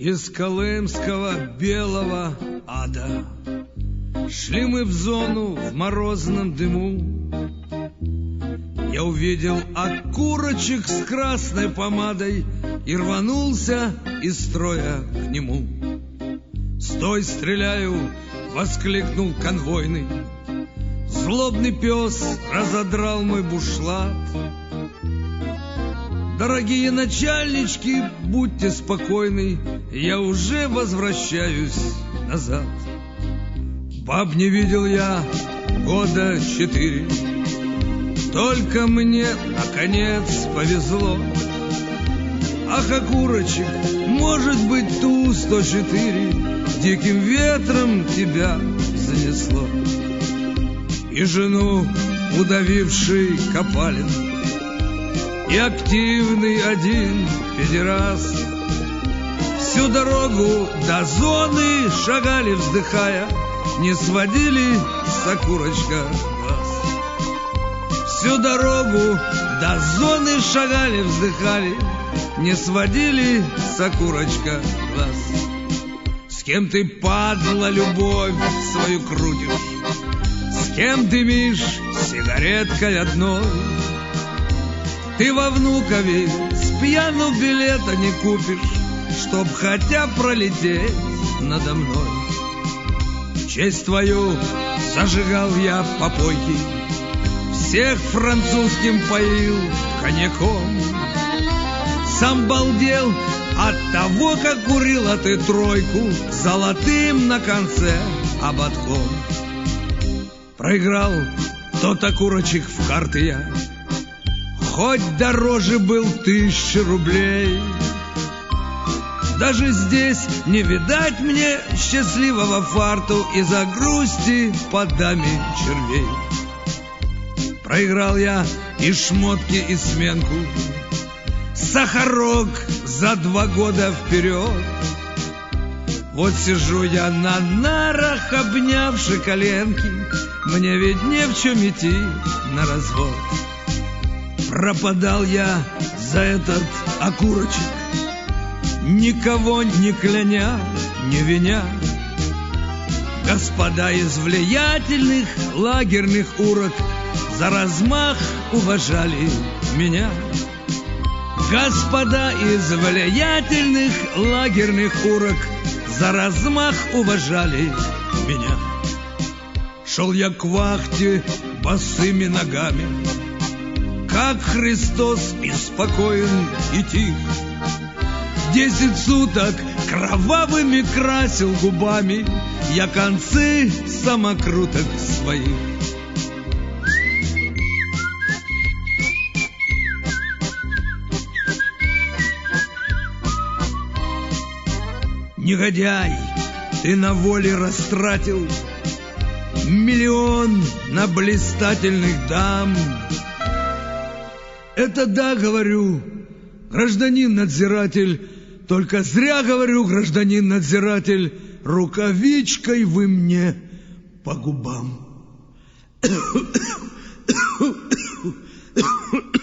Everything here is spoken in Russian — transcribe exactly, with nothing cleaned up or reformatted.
Из колымского белого ада шли мы в зону в морозном дыму. Я увидел окурочек с красной помадой и рванулся из строя к нему. «Стой, стреляю!» — воскликнул конвойный. Злобный пес разодрал мой бушлат. Дорогие начальнички, будьте спокойны, я уже возвращаюсь назад. Баб не видел я года четыре, только мне, наконец, повезло. Ах, окурочек, может быть, Ту сто четыре диким ветром тебя занесло. И жену, удавивший Копалин, и активный один педераст всю дорогу до зоны шагали, вздыхая, не сводили с окурочка глаз. Всю дорогу до зоны шагали, вздыхали, не сводили с окурочка глаз. С кем ты, падла, любовь свою крутишь? С кем дымишь сигареткой одной? Ты во Внукове с пьяну билета не купишь, чтоб хотя пролететь надо мной. Честь твою зажигал я попойки, всех французским поил коньяком. Сам балдел от того, как курила ты тройку золотым на конце ободком. Проиграл тот окурочек в карты я, хоть дороже был тысячи рублей. Даже здесь не видать мне счастливого фарту из-за грусти под даме червей. Проиграл я и шмотки, и сменку, сахарок за два года вперед. Вот сижу я на нарах, обнявши коленки, мне ведь не в чем идти на развод. Пропадал я за этот окурочек, никого не кляня, не виня. Господа из влиятельных лагерных урок за размах уважали меня. Господа из влиятельных лагерных урок за размах уважали меня. Шел я к вахте босыми ногами, как Христос, и спокоен, и тих. Десять суток кровавыми красил губами я концы самокруток своих. Негодяй, ты на воле растратил миллион на блистательных дам. Это да, говорю, гражданин надзиратель, только зря говорю, гражданин надзиратель, рукавичкой вы мне по губам.